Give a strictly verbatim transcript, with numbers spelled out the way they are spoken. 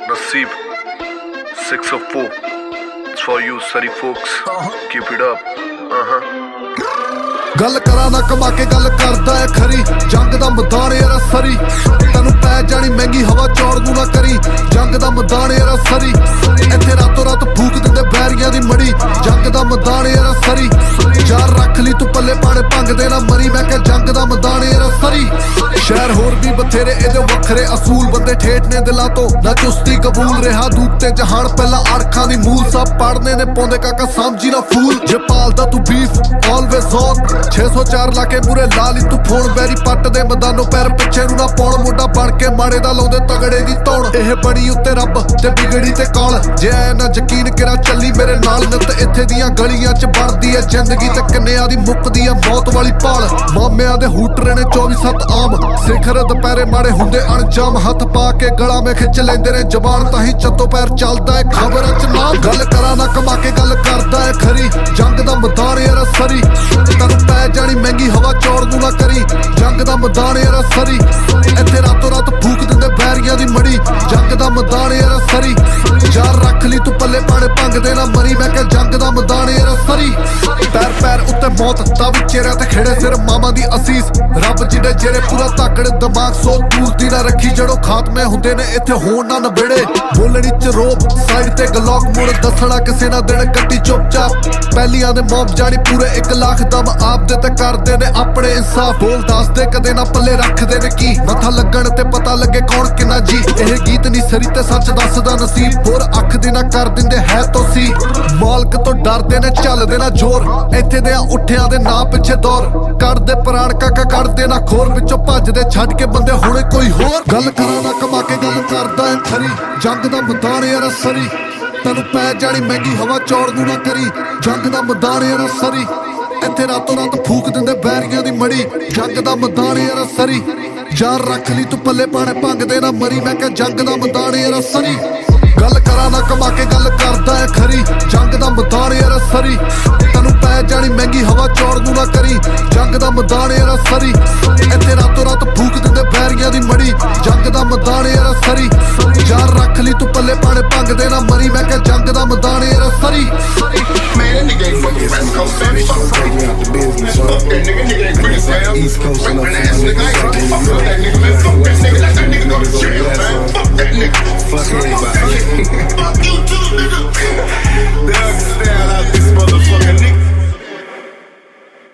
Naseeb, six oh four. It's for you, Surrey folks. Keep it up. Uh-huh. ਗੱਲ ਕਰਾਂ ਨਾ ਕਮਾ ਕੇ ਗੱਲ ਕਰਦਾ ਏ ਖਰੀ ਜੰਗ ਦਾ ਮੈਦਾਨ ਯਾਰਾ ਸਰੀ ਤੈਨੂੰ ਪੈ ਜਾਣੀ ਮਹਿੰਗੀ ਹਵਾ ਚੌੜ ਨੂੰ ਨਾ ਕਰੀ ਜੰਗ ਦਾ ਮੈਦਾਨ ਯਾਰਾ ਸਰੀ ਇੱਥੇ ਰਾਤੋਂ ਰਾਤ ਫੂਕ ਦਿੰਦੇ ਬੈਰੀਆਂ ਦੀ ਮੜੀ ਜੰਗ ਦਾ ਮੈਦਾਨ ਯਾਰਾ ਸਰੀ ਯਾਰ ਰੱਖ ਲਈ ਤੂੰ ਪੱਲੇ ਪਾਣੇ ਭੰਗਦੇ ਨਾ ਮਰੀ ਮੈਂ ਕਿਹਾ ਜੰਗ ਦਾ ਮੈਦਾਨ ਯਾਰਾ ਸਰੀ ਸ਼ਹਿਰ ਹੋਰ ਵੀ ਬਥੇਰੇ ਇਹਦੇ ਵੱਖਰੇ ਅਸੂਲ ਬੰਦੇ ਠੇਠ ਨੇ ਦਿਲਾਂ ਤੋਂ ਨਾ ਚੁਸਤੀ ਕਬੂਲ ਰਿਹਾ ਦੂਤ ਤੇ ਜਹਾਨ ਪਹਿਲਾਂ ਅਰਖਾਂ ਦੀ ਮੂਲ ਸਭ ਪੜਨੇ ਨੇ ਪਾਉਂਦੇ ਕਾਕਾ ਸਮਝੀ ਨਾ ਫੂਲ ਜੇ ਪਾਲਦਾ ਤੂੰ ਬੀਫ ਆਲਵੇਜ਼ ਔਨ ਛੇ ਸੌ ਚਾਰ ਲਾ ਕੇ ਮੂਰੇ ਲਾ ਲਈ ਤੂੰ ਫੋਨ ਬੈਰੀ ਪੱਟ ਦੇ ਮੈਦਾਨੋਂ ਪੈਰ ਪਿੱਛੇ ਨੂੰ ਨਾ ਪਾਉਣ ਮੁੰਡਾ ਬਣ ਕੇ ਮਾੜੇ ਦਾ ਲਾਉਂਦੇ ਤਗੜੇ ਦੀ ਧੌਣ ਇਹ ਬੜੀ ਉੱਤੇ ਰੱਬ ਤੇ ਬਿਗੜੀ ਤੇ ਕਾਲ ਜੇ ਐ ਨਾ ਯਕੀਨ ਕਰਾ ਚੱਲੀ ਮੇਰੇ ਨਾਲ ਨਿੱਤ ਇੱਥੇ ਦੀਆਂ ਗਲੀਆਂ 'ਚ ਬਣਦੀ ਐ ਜ਼ਿੰਦਗੀ ਤੇ ਕਿੰਨਿਆਂ ਦੀ ਮੁੱਕਦੀ ਐ ਮੌਤ ਵਾਲੀ ਭਾਲ ਮਾਮਿਆਂ ਦੇ ਹੂਟਰੇ ਨੇ ਚੌਵੀ ਸੱਤ ਆਮ ਸਿਖਰ ਦੁਪਹਿਰੇ ਮਾੜੇ ਹੁੰਦੇ ਅਣਜਾਮ ਹੱਥ ਪਾ ਕੇ ਗਲਾ ਮੇ ਖਿੱਚ ਲੈਂਦੇ ਨੇ ਜ਼ਬਾਨ ਤਾਂ ਹੀ ਚੱਤੋ ਪੈਰ ਚੱਲਦਾ ਏ ਖਬਰਾਂ 'ਚ ਨਾ ਗੱਲ ਕਰਾਂ ਨਾ ਕਮਾ ਕੇ ਗੱਲ ਕਰਦਾ ਏ ਖਰੀ ਜੰਗ ਦਾ ਮੈਦਾਨ ਯਾਰਾ ਸਰੀ ਤੈਨੂੰ ਪੈ ਜਾਣੀ ਮਹਿੰਗੀ ਹਵਾ ਚੌੜ ਨੂੰ ਨਾ ਕਰੀ ਜੰਗ ਦਾ ਮੈਦਾਨ ਯਾਰਾ ਸਰੀ ਇੱਥੇ ਰਾਤੋਂ ਰਾਤ ਫੂਕ ਦਿੰਦੇ ਬੈਰੀਆਂ ਦੀ ਮੜੀ ਜੰਗ ਦਾ ਮੈਦਾਨ ਯਾਰਾ ਸਰੀ ਯਾਰ ਰੱਖ ਲਈ ਤੂੰ ਪੱਲੇ ਪਾਣੇ ਭੰਗਦੇ ਨਾ ਮਰੀ ਮੈਂ ਕਿਹਾ ਜੰਗ ਦਾ ਮੈਦਾਨ ਯਾਰਾ ਸਰੀ ਪੈਰ ਪੈਰ ਉੱਤੇ ਮੌਤ ਦਾ ਵੀ ਚਿਹਰਿਆਂ ਤੇ ਖੇੜੇ ਸਿਰ ਮਾਮਾ ਦੀ ਅਸੀਸ ਰੱਬ ਜਿਹਦੇ ਜਿਹੜੇ ਪੂਰਾ ਧਾਕੜ ਦਿਮਾਗ ਸੋ ਦੂਰ ਦੀ ਨਾ ਰੱਖੀ ਜੜੋਂ ਖਾਤਮੇ ਹੁੰਦੇ ਨੇ ਇੱਥੇ ਹੋਣ ਨਾ ਨਬੇੜੇ ਬੋਲਣੀ ਚ ਰੋਬ ਸਾਈਡ ਤੇ ਗਲੋਕ ਮੁੜ ਦੱਸਣਾ ਕਿਸੇ ਨਾ ਦਿਨ ਕੱਟੀ ਚੁੱਪਚਾਪ ਪਹਿਲੀਆਂ ਦੇ ਮੌਬ ਜਾਣੀ ਪੂਰੇ ਇੱਕ ਲੱਖ ਦਮ ਆਪ ਦੇ ਤੇ ਕਰਦੇ ਨੇ ਆਪਣੇ ਇਨਸਾਫ ਬੋਲ ਦੱਸਦੇ ਕਦੇ ਨਾ ਪੱਲੇ ਰੱਖਦੇ ਨੇ ਕੀ ਮੱਥਾ ਲੱਗਣ ਤੇ ਪਤਾ ਲੱਗੇ ਕੌਣ ਕਿੰਨਾ ਜੀ ਇਹ ਗੀਤ ਨਹੀਂ ਸਰੀ ਤੇ ਸੱਚ ਦੱਸਦਾ ਨਸੀਬ ਹੋਰ ਅੱਖ ਦੇ ਨਾ ਕਰ ਦਿੰਦੇ ਹੈ ਤੋਸੀ ਮਾਲਕ ਤੋਂ ਡਰਦੇ ਨੇ ਚੱਲਦੇ ਨਾ ਜ਼ੋਰ ਇੱਥੇ ਦੇ ਉੱਠਿਆਂ ਦੇ ਨਾਂ ਪਿੱਛੇ ਦੌਰ ਕੱਢਦੇ ਪ੍ਰਾਣ ਕਾਕਾ ਕੱਢਦੇ ਨਾ ਖੋਰ ਵਿੱਚੋਂ ਭੱਜਦੇ ਛੱਡ ਕੇ ਬੰਦੇ ਹੁਣੇ ਕੋਈ ਹੋਰ ਗੱਲ ਕਰਾਂ ਨਾ ਕਮਾ ਕੇ ਗੱਲ ਕਰਦਾ ਏ ਖਰੀ ਜੰਗ ਦਾ ਮੈਦਾਨ ਯਾਰਾ ਸਰੀ ਤੈਨੂੰ ਪੈ ਜਾਣੀ ਮਹਿੰਗੀ ਹਵਾ ਚੌੜ ਨੂੰ ਨਾ ਕਰੀ ਜੰਗ ਦਾ ਮੈਦਾਨ ਯਾਰਾ ਸਰੀ ਇੱਥੇ ਰਾਤੋਂ ਰਾਤ ਫੂਕ ਦਿੰਦੇ ਬੈਰੀਆਂ ਦੀ ਮੜੀ ਜੰਗ ਦਾ ਮੈਦਾਨ ਯਾਰਾ ਸਰੀ ਯਾਰ ਰੱਖ ਲਈ ਤੂੰ ਪੱਲੇ ਪਾਣੇ ਭੰਗਦੇ ਨਾ ਮਰੀ ਮੈਂ ਕਿਹਾ ਜੰਗ ਦਾ ਮੈਦਾਨ ਯਾਰਾ ਸਰੀ ਗੱਲ ਕਰਾਂ ਨਾ ਕਮਾ ਕੇ ਗੱਲ ਕਰਦਾ ਏ ਖਰੀ ਜੰਗ ਦਾ ਮੈਦਾਨ ਯਾਰਾ ਸਰੀ ਤੈਨੂੰ ਪੈ ਜਾਣੀ ਮਹਿੰਗੀ ਹਵਾ ਚੌੜ ਨੂੰ ਨਾ ਕਰੀ ਜੰਗ ਦਾ ਮੈਦਾਨ ਯਾਰਾ ਸਰੀ ਇੱਥੇ ਰਾਤੋਂ ਰਾਤ ਫੂਕ ਦਿੰਦੇ ਬੈਰੀਆਂ ਦੀ ਮੜੀ ਜੰਗ ਦਾ ਮੈਦਾਨ ਯਾਰਾ ਸਰੀ ਯਾਰ ਰੱਖ ਲਈ ਤੂੰ ਪੱਲੇ ਪਾਣੇ ਭੰਗਦੇ ਨਾ ਮਰੀ ਮੈਂ ਕਿਹਾ ਜੰਗ ਦਾ ਮੈਦਾਨ ਯਾਰਾ ਸਰੀ Man, nigga ain't fucking West Coast, man. Fuck that nigga, nigga ain't pretty, fam. Rapping ass nigga.